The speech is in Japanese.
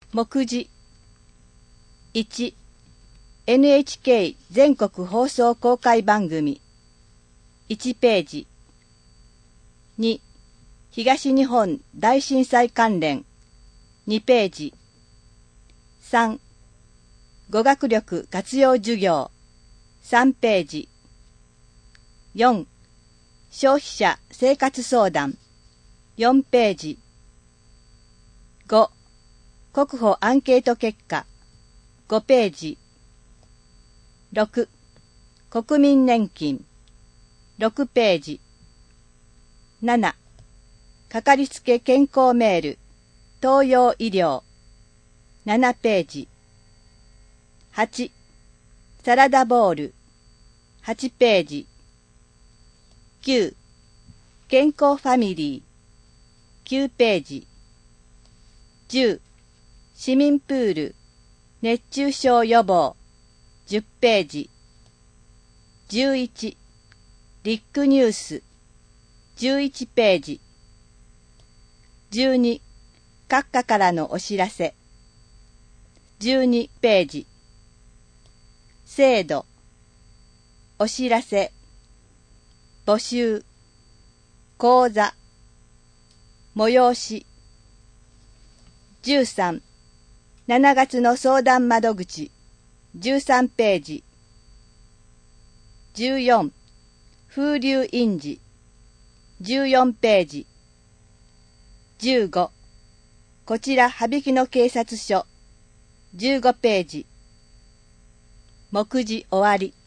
目次1、NHK 全国放送公開番組1ページ。2、東日本大震災関連2ページ。3、語学力活用授業3ページ。4、消費者生活相談4ページ。5、国保アンケート結果5ページ。6、国民年金6ページ。7、かかりつけ健康メール東洋医療7ページ。8、サラダボウル8ページ。9、健康ファミリー9ページ。10、市民プール熱中症予防10ページ。11、リックニュース11ページ。12、閣下からのお知らせ12ページ。制度、お知らせ、募集、講座、催し。13、7月の相談窓口13ページ。14、風流印字14ページ。15、こちら羽曳野警察署15ページ。目次終わり。